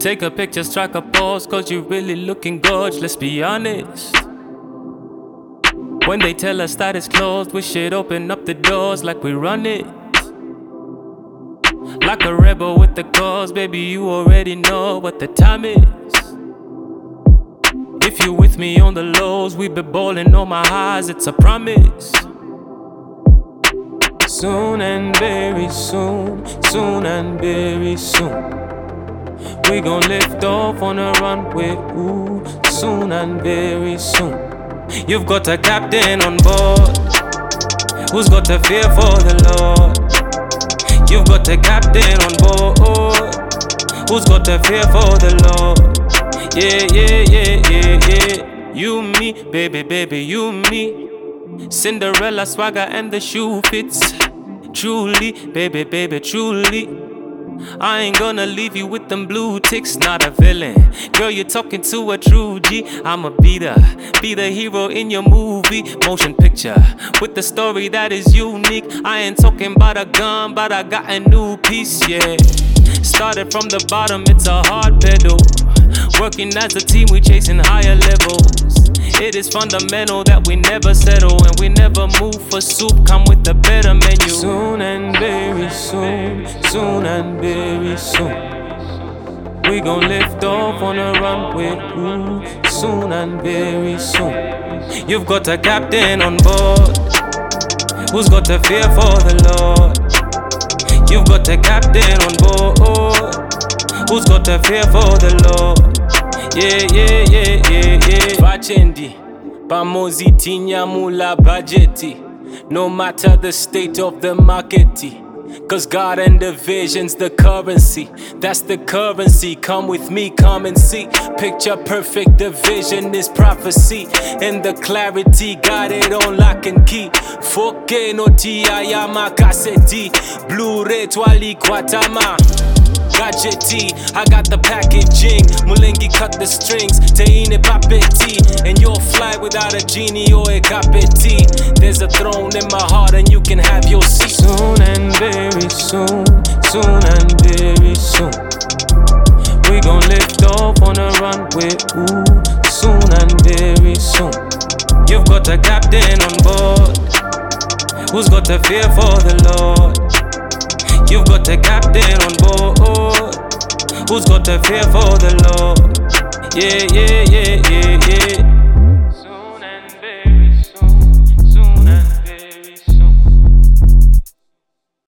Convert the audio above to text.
Take a picture, strike a pose, cause you really looking gorgeous, let's be honest. When they tell us that it's closed, we should open up the doors like we run it. Like a rebel with the cause, baby, you already know what the time is. If you with me on the lows, we be ballin' on my highs, it's a promise. Soon and very soon, soon and very soon, we gon' lift off on a runway, ooh, soon and very soon. You've got a captain on board who's got a fear for the Lord. You've got a captain on board who's got a fear for the Lord. Yeah, yeah, yeah, yeah, yeah. You, me, baby, baby, you, me. Cinderella swagger and the shoe fits. Truly, baby, baby, truly. I ain't gonna leave you with them blue ticks, not a villain. Girl, you're talking to a true G. I'ma be the hero in your movie. Motion picture, with the story that is unique. I ain't talking about a gun, but I got a new piece, yeah. Started from the bottom, it's a hard pedal. Working as a team, we chasing higher levels. It is fundamental that we never settle, and we never move for soup, come with a better menu. Soon and very soon, soon and very soon, we gon' lift off on a runway, ooh, soon and very soon. You've got a captain on board who's got a fear for the Lord. You've got a captain on board who's got a fear for the Lord. Yeah, yeah, yeah, yeah, yeah. Vachendi, pamozi tinyamula budgeti. No matter the state of the market, cause God and the vision's the currency. That's the currency, come with me, come and see. Picture perfect, the vision is prophecy. And the clarity, got it on lock and key. 4K no TIAMA cassette. Blu-ray twali kwatama. Gadgety, I got the packaging. Mulengi cut the strings, Teine papeti. And you'll fly without a genie or a capeti. There's a throne in my heart and you can have your seat. Soon and very soon, soon and very soon, we gon' lift off on a runway, ooh, soon and very soon. You've got a captain on board who's got a fear for the Lord. You've got a captain on board who's got a fear for the Lord. Yeah, yeah, yeah, yeah, yeah.